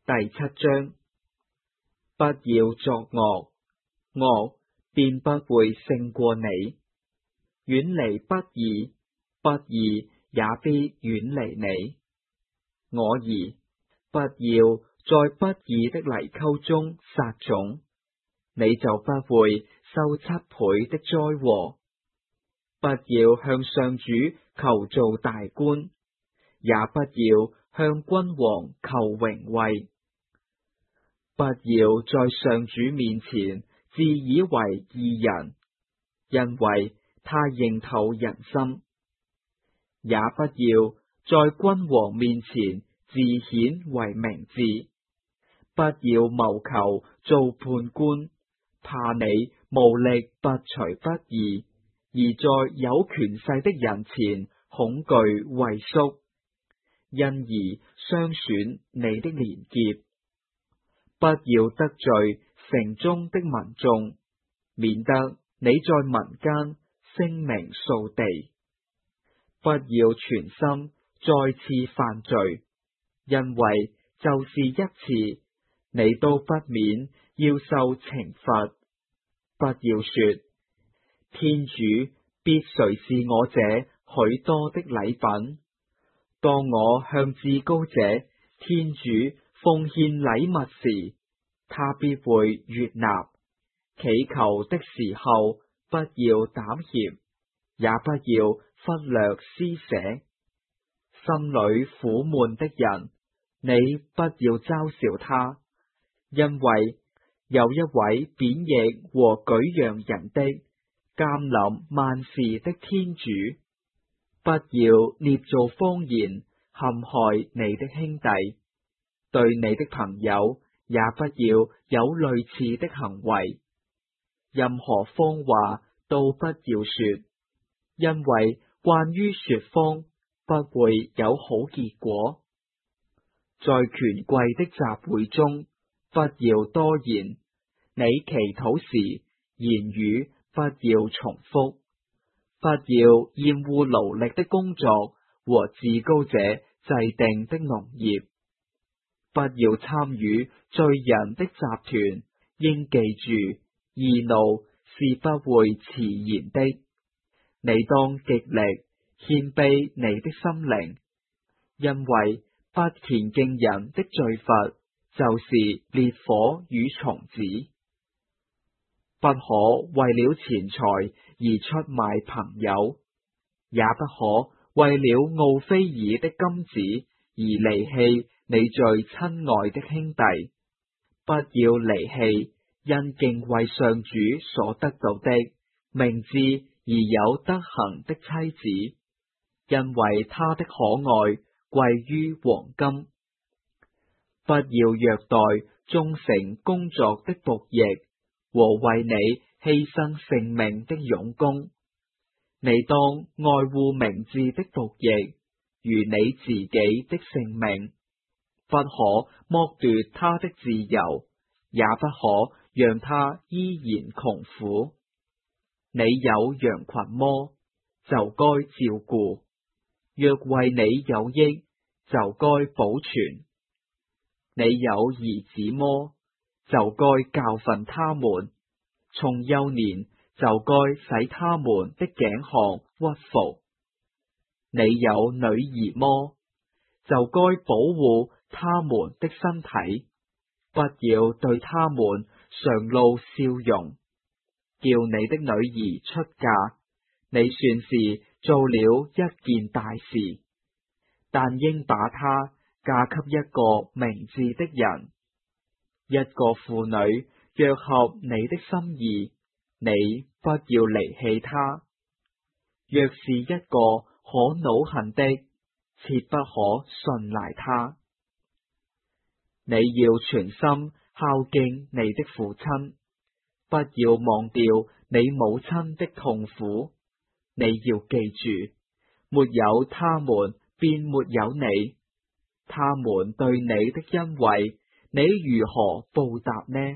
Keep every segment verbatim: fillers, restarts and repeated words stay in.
第七章。不要作惡，惡便不會勝過你；遠離不義，不義也必遠離你。我兒，不要在不義的泥溝中撒種，你就不會受七倍的災禍。不要向上主求做大官，也不要向君王求榮位。不要在上主面前自以為義人，因為他認透人心；也不要在君王面前自顯為明智。不要謀求做判官，怕你無力拔除不義，而在有權勢的人前恐懼畏縮，因而傷損你的連結。不要得罪城中的民眾，免得你在民間聲名掃地。不要全心再次犯罪，因為就是一次，你都不免要受懲罰。不要說，天主必垂視我這許多的禮品，當我向至高者天主奉獻禮物時，他必會悅納。祈求的時候，不要膽怯，也不要忽略施捨。心裏苦悶的人，你不要嘲笑他，因為有一位貶抑和舉揚人的、監臨萬事的天主。不要捏造謊言陷害你的兄弟，對你的朋友也不要有類似的行為。任何謊話都不要說，因為慣於說謊不會有好結果。在權貴的集會中，不要多言。你祈禱時，言語不要重複。不要厭惡勞力的工作和至高者制定的農業。不要參與罪人的集團。應記住，義怒是不會遲延的。你當極力謙卑你的心靈，因為不虔敬人的罪罰就是烈火與蟲子。不可為了錢財而出賣朋友，也不可為了奧菲爾的金子而離棄你最親愛的兄弟。不要離棄因敬畏上主所得到的明智而有德行的妻子，因為她的可愛貴於黃金。不要虐待忠誠工作的僕役和為你犧牲性命的傭工。你當愛護明智的僕役，如你自己的性命。不可剝奪他的自由，也不可讓他依然窮苦。你有羊群麼？就該照顧；若為你有益，就該保存。你有兒子麼？就該教訓他們，從幼年就該使他們的頸項屈服。你有女兒麼？就該保護他們的身體，不要對他們常露笑容。叫你的女兒出嫁，你算是做了一件大事，但應把她嫁給一個明智的人。一個婦女若合你的心意，你不要離棄她；若是一個可惱恨的，切不可信賴她。你要全心孝敬你的父親，不要忘掉你母親的痛苦。你要記住，沒有他們，便沒有你。他們對你的恩惠，你如何報答呢？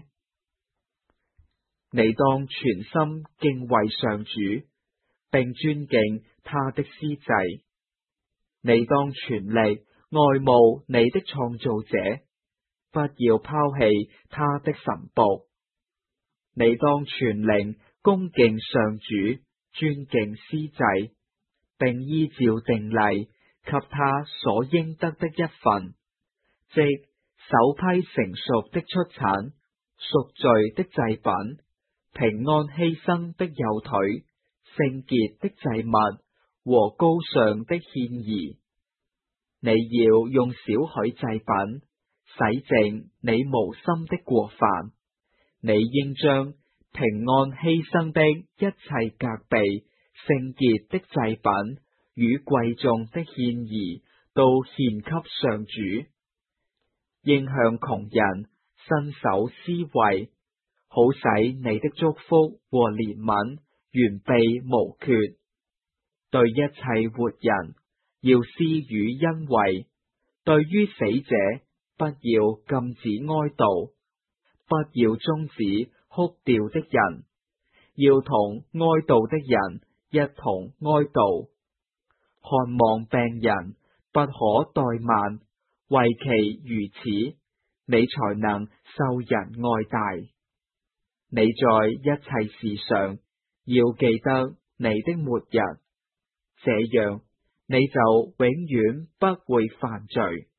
你當全心敬畏上主，並尊敬他的司祭。你當全力愛慕你的創造者， 不要拋棄他的神僕。你當全靈恭敬上主，尊敬司祭，並依照定例給他所應得的一份，即首批成熟的出產、贖罪的祭品、平安犧牲的右腿、聖潔的祭物和高尚的獻儀。你要用少許祭品洗淨你無心的過犯。你應將平安犧牲的一切格備、聖潔的祭品與貴重的獻儀都獻給上主。應向窮人伸手施惠，好使你的祝福和憐憫完備無缺。對一切活人要施予恩惠，對於死者不要禁止哀悼，不要終止哭掉的人，要同哀悼的人一同哀悼。看望病人不可怠慢，為其如此，你才能受人愛戴。你在一切事上要記得你的末日，這樣你就永遠不會犯罪。